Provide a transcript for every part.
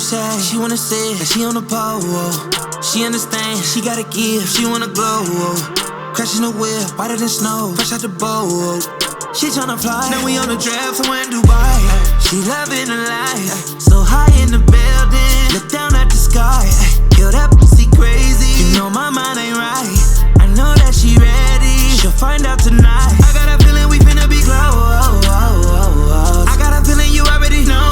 say, she wanna say that she on the pole. She understand, she gotta give, she wanna glow. Crashing the wheel, whiter than snow, fresh out the boat. She tryna fly, now we on the draft somewhere in Dubai. She loving the life, so high in the building, look down at the sky. Yo, that pussy crazy, you know my mind ain't right. I know that she ready, she'll find out tonight. I got a feeling we finna be close. I got a feeling you already know.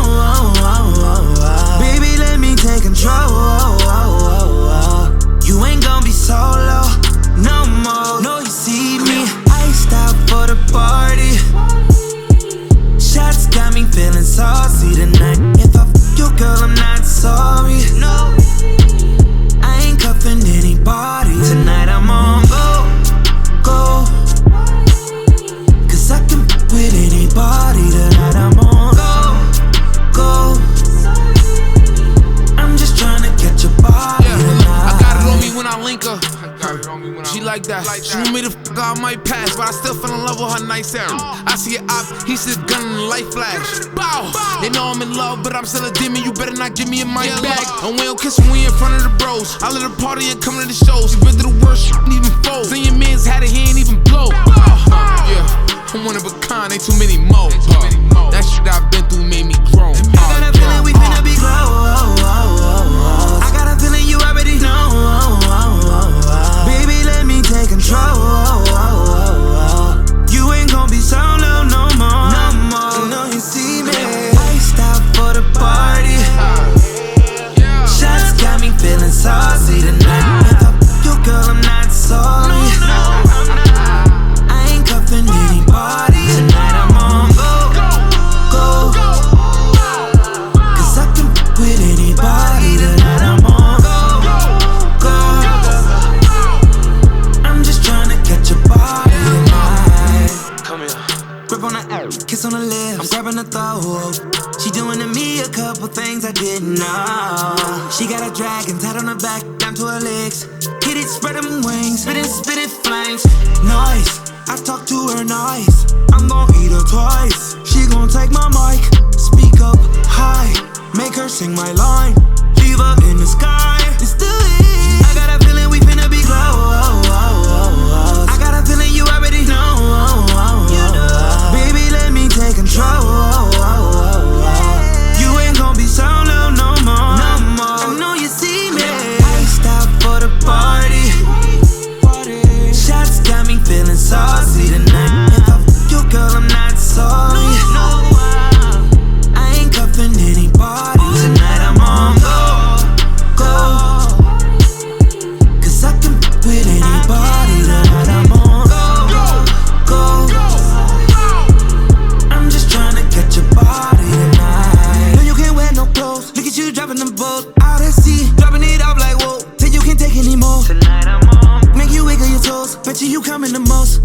Baby, let me take control. You ain't gon' be solo no more. No, you see me, iced out for the party. Shots got me feeling saucy tonight. If I fuck your girl, I'm not sorry. No, I ain't cuffing anybody. Tonight I'm on go. Cause I can fuck with anybody. Tonight I'm on go. I'm just tryna catch your body tonight. I got it on me when I link her. She like that. She want me to fuck, I might pass, but I still fell in love with her nice hair. I see an op, he see a gun and the light flash. Bow! They know I'm in love, but I'm still a demon. You better not give me a mic back. And we don't kiss when we in front of the bros. I let her party and come to the shows. She been through the worst, shit ain't even fold. Then your man's had it, he ain't even blow. Yeah, I'm one of a kind, ain't too many more. That shit I've been through made me grown. I got a feeling we finna be close. I got a feeling you already know. Baby, let me take control. You ain't gon' be solo no more. You know you see me, iced out for the party. Shots got me feeling saucy tonight. If I fuck your girl, I'm not sorry. I ain't cuffing anybody. Tonight I'm on go. Cause I can fuck with anybody. Tonight I'm on go. I'm just tryna catch your body tonight. Come here. Grip on the ass, kiss on the lips, I'm grabbing the throat. She doing to me a couple things I didn't know. She got a dragon tied on her back, down to her legs. Hit it, spread them wings, spit it flames. Nice, I talk to her nice. I'm gon' eat her twice. She gon' take my mic, speak up high, make her sing my line. Leave her in the sky, it's the I got a feeling we finna be close. I got a feeling you already know. Baby, let me take control. You ain't gon' be solo no more. I know you see me, iced out for the party. Shots got me feeling saucy tonight. If I fuck your girl, I'm not sorry. I ain't cuffing anybody. Tonight I'm on go. Cause I can fuck with anybody. Tonight I'm on go. I'm just tryna catch your body tonight. No, you can't wear no clothes. Look at you dropping the boat out at sea, dropping it off like whoa. Till you can't take anymore. Tonight I'm on. Make you wiggle your toes. Bet you coming the most.